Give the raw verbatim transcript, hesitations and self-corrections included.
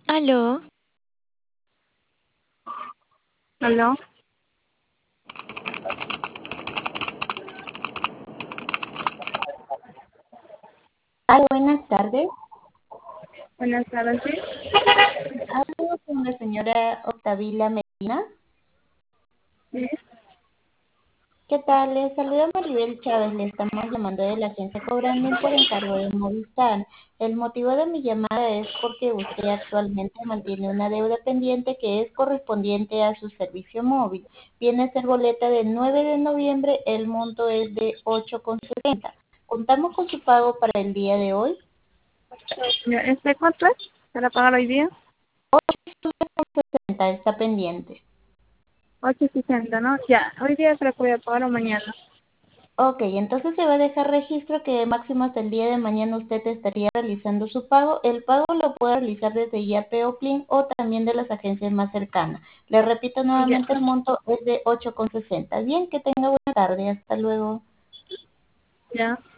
Aló, ¿Aló? ah, buenas tardes. Buenas tardes, sí. Hablo con la señora Octavila Medina. Sí, ¿Qué tal? Le saluda Maribel Chávez. Le estamos llamando de la agencia cobrando por encargo de Movistar. El motivo de mi llamada es porque usted actualmente mantiene una deuda pendiente que es correspondiente a su servicio móvil. Viene a ser boleta del nueve de noviembre. El monto es de ocho con setenta. ¿Contamos con su pago para el día de hoy? ya, ¿este cuánto es? ¿Para pagar hoy día? Está pendiente. Ocho sesenta, ¿no? Ya, hoy día creo que voy a pagar o mañana. Ok, entonces se va a dejar registro que máximo hasta el día de mañana usted estaría realizando su pago. El pago lo puede realizar desde Yape o Plin o también de las agencias más cercanas. Le repito Ya, nuevamente, el monto es de ocho con sesenta. Bien, que tenga buena tarde. Hasta luego. ya.